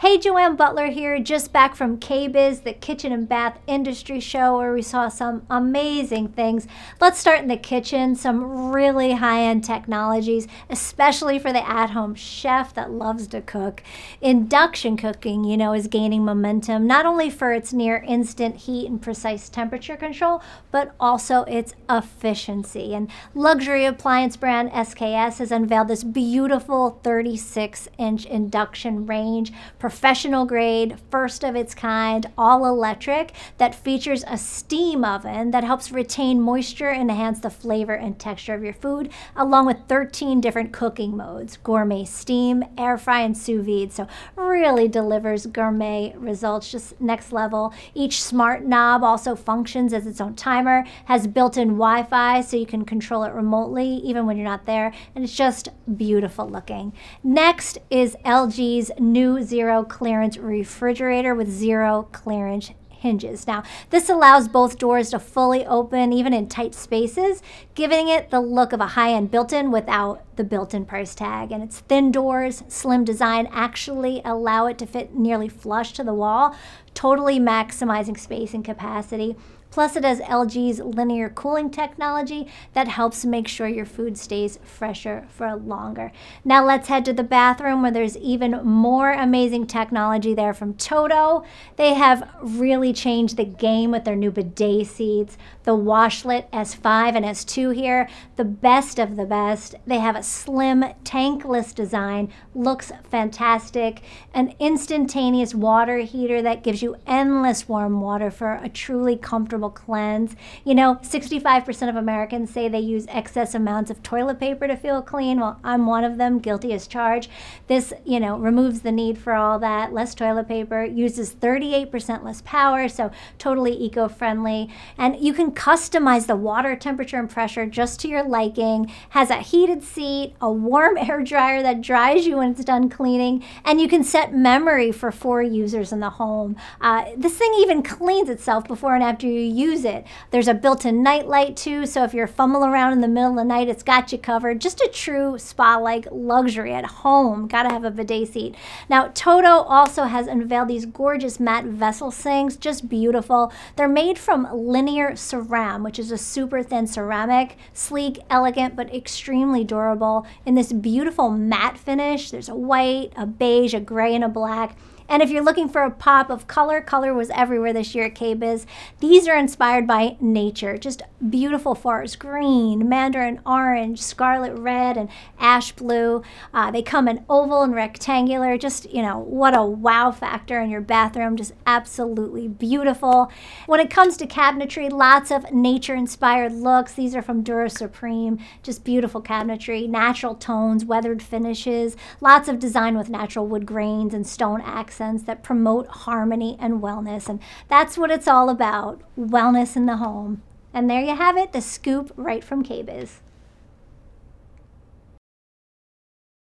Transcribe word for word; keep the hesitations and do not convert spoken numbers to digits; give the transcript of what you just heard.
Hey, Joanne Butler here, just back from K-Biz, the kitchen and bath industry show where we saw some amazing things. Let's start in the kitchen, some really high-end technologies, especially for the at-home chef that loves to cook. Induction cooking, you know, is gaining momentum, not only for its near instant heat and precise temperature control, but also its efficiency. And luxury appliance brand S K S has unveiled this beautiful thirty-six inch induction range, professional grade, first of its kind, all electric, that features a steam oven that helps retain moisture and enhance the flavor and texture of your food, along with thirteen different cooking modes: gourmet steam, air fry, and sous vide. So really delivers gourmet results, just next level. Each smart knob also functions as its own timer, has built-in Wi-Fi so you can control it remotely even when you're not there, and it's just beautiful looking. Next is L G's new zero clearance refrigerator with zero clearance hinges. Now, this allows both doors to fully open even in tight spaces, giving it the look of a high-end built-in without the built-in price tag. And its thin doors, slim design actually allow it to fit nearly flush to the wall, totally maximizing space and capacity. Plus, it has L G's linear cooling technology that helps make sure your food stays fresher for longer. Now let's head to the bathroom where there's even more amazing technology there from Toto. They have really changed the game with their new bidet seats. The Washlet S five and S two here, the best of the best. They have a slim, tankless design, looks fantastic. An instantaneous water heater that gives you endless warm water for a truly comfortable cleanse. You know, sixty-five percent of Americans say they use excess amounts of toilet paper to feel clean. Well, I'm one of them, guilty as charged. This, you know, removes the need for all that. Less toilet paper, uses thirty-eight percent less power, so totally eco-friendly. And you can customize the water temperature and pressure just to your liking. Has a heated seat, a warm air dryer that dries you when it's done cleaning, and you can set memory for four users in the home. Uh, this thing even cleans itself before and after you use it. There's a built-in night light too, so if you're fumbling around in the middle of the night, it's got you covered. Just a true spa-like luxury at home. Gotta have a bidet seat. Now, Toto also has unveiled these gorgeous matte vessel sinks, just beautiful. They're made from linear ceram, which is a super thin ceramic, sleek, elegant, but extremely durable in this beautiful matte finish. There's a white, a beige, a gray, and a black. And if you're looking for a pop of color, color was everywhere this year at K-Biz. These are inspired by nature, just beautiful forest green, mandarin orange, scarlet red, and ash blue. Uh, they come in oval and rectangular, just, you know, what a wow factor in your bathroom, just absolutely beautiful. When it comes to cabinetry, lots of nature-inspired looks. These are from Dura Supreme, just beautiful cabinetry, natural tones, weathered finishes, lots of design with natural wood grains and stone accents that promote harmony and wellness. And that's what it's all about, wellness in the home. And there you have it, the scoop right from K-Biz.